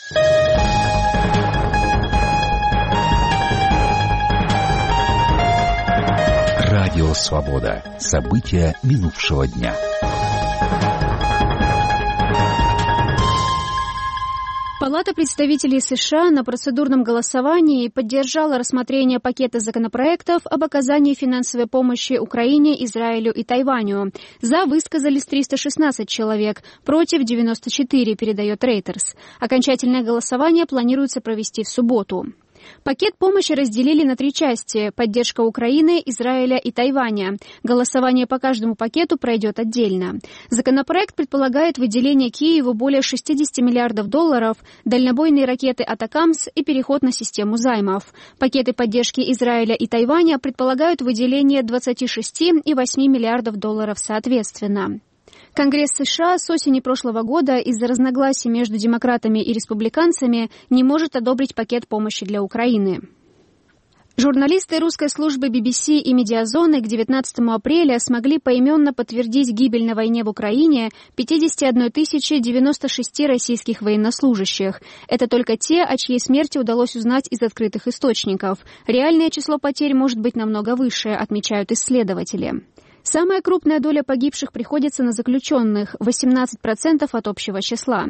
Радио «Свобода». События минувшего дня. Палата представителей США на процедурном голосовании поддержала рассмотрение пакета законопроектов об оказании финансовой помощи Украине, Израилю и Тайваню. За высказались 316 человек, против 94, передает Reuters. Окончательное голосование планируется провести в субботу. Пакет помощи разделили на 3 части – поддержка Украины, Израиля и Тайваня. Голосование по каждому пакету пройдет отдельно. Законопроект предполагает выделение Киеву более 60 миллиардов долларов, дальнобойные ракеты «Атакамс» и переход на систему займов. Пакеты поддержки Израиля и Тайваня предполагают выделение 26 и 8 миллиардов долларов соответственно. Конгресс США с осени прошлого года из-за разногласий между демократами и республиканцами не может одобрить пакет помощи для Украины. Журналисты русской службы BBC и Медиазоны к 19 апреля смогли поименно подтвердить гибель на войне в Украине 51 096 российских военнослужащих. Это только те, о чьей смерти удалось узнать из открытых источников. Реальное число потерь может быть намного выше, отмечают исследователи. Самая крупная доля погибших приходится на заключенных – 18% от общего числа.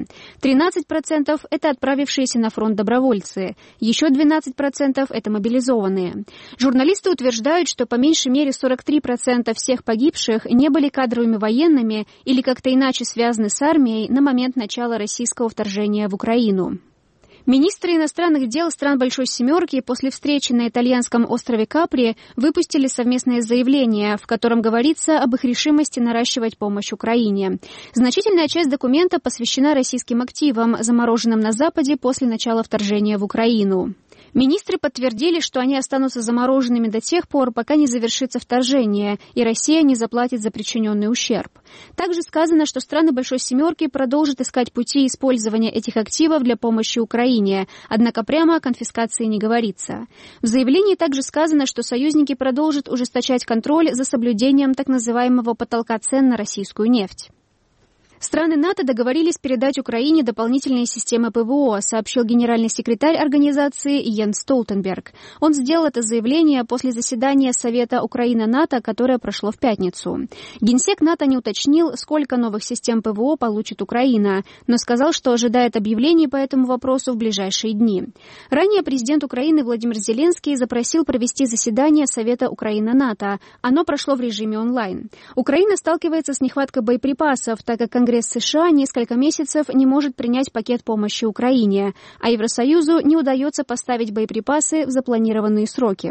13% – это отправившиеся на фронт добровольцы. Еще 12% – это мобилизованные. Журналисты утверждают, что по меньшей мере 43% всех погибших не были кадровыми военными или как-то иначе связаны с армией на момент начала российского вторжения в Украину. Министры иностранных дел стран Большой Семерки после встречи на итальянском острове Капри выпустили совместное заявление, в котором говорится об их решимости наращивать помощь Украине. Значительная часть документа посвящена российским активам, замороженным на Западе после начала вторжения в Украину. Министры подтвердили, что они останутся замороженными до тех пор, пока не завершится вторжение, и Россия не заплатит за причиненный ущерб. Также сказано, что страны Большой Семерки продолжат искать пути использования этих активов для помощи Украине, однако прямо о конфискации не говорится. В заявлении также сказано, что союзники продолжат ужесточать контроль за соблюдением так называемого потолка цен на российскую нефть. Страны НАТО договорились передать Украине дополнительные системы ПВО, сообщил генеральный секретарь организации Йенс Столтенберг. Он сделал это заявление после заседания Совета Украина-НАТО, которое прошло в пятницу. Генсек НАТО не уточнил, сколько новых систем ПВО получит Украина, но сказал, что ожидает объявлений по этому вопросу в ближайшие дни. Ранее президент Украины Владимир Зеленский запросил провести заседание Совета Украина-НАТО. Оно прошло в режиме онлайн. Украина сталкивается с нехваткой боеприпасов, так как Конгресс США несколько месяцев не может принять пакет помощи Украине, а Евросоюзу не удается поставить боеприпасы в запланированные сроки.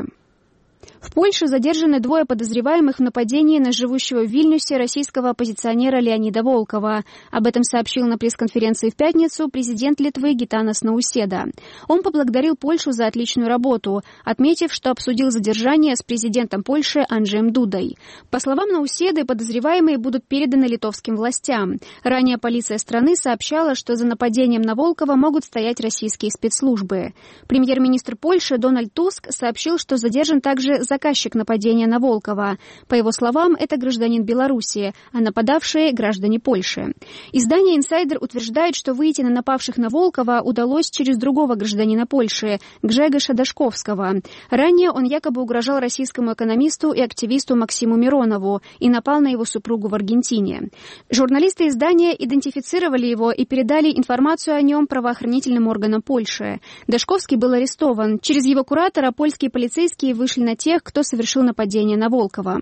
В Польше задержаны 2 подозреваемых в нападении на живущего в Вильнюсе российского оппозиционера Леонида Волкова. Об этом сообщил на пресс-конференции в пятницу президент Литвы Гитанас Науседа. Он поблагодарил Польшу за отличную работу, отметив, что обсудил задержание с президентом Польши Анджеем Дудой. По словам Науседы, подозреваемые будут переданы литовским властям. Ранее полиция страны сообщала, что за нападением на Волкова могут стоять российские спецслужбы. Премьер-министр Польши Дональд Туск сообщил, что задержан также заказчик нападения на Волкова. По его словам, это гражданин Беларуси, а нападавшие – граждане Польши. Издание «Инсайдер» утверждает, что выйти на напавших на Волкова удалось через другого гражданина Польши – Гжегоша Дашковского. Ранее он якобы угрожал российскому экономисту и активисту Максиму Миронову и напал на его супругу в Аргентине. Журналисты издания идентифицировали его и передали информацию о нем правоохранительным органам Польши. Дашковский был арестован. Через его куратора польские полицейские вышли на тех, кто совершил нападение на Волкова.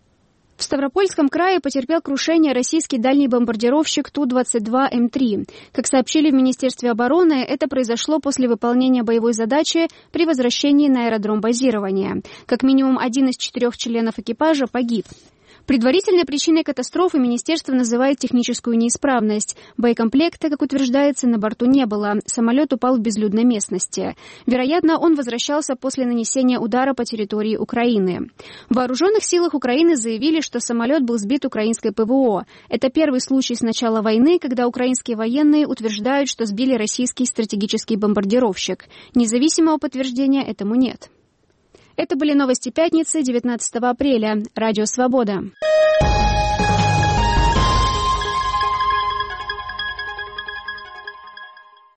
В Ставропольском крае потерпел крушение российский дальний бомбардировщик Ту-22М3. Как сообщили в Министерстве обороны, это произошло после выполнения боевой задачи при возвращении на аэродром базирования. Как минимум 1 из 4 членов экипажа погиб. Предварительной причиной катастрофы министерство называет техническую неисправность. Боекомплекта, как утверждается, на борту не было. Самолет упал в безлюдной местности. Вероятно, он возвращался после нанесения удара по территории Украины. В Вооруженных силах Украины заявили, что самолет был сбит украинской ПВО. Это первый случай с начала войны, когда украинские военные утверждают, что сбили российский стратегический бомбардировщик. Независимого подтверждения этому нет. Это были новости пятницы, 19 апреля. Радио «Свобода».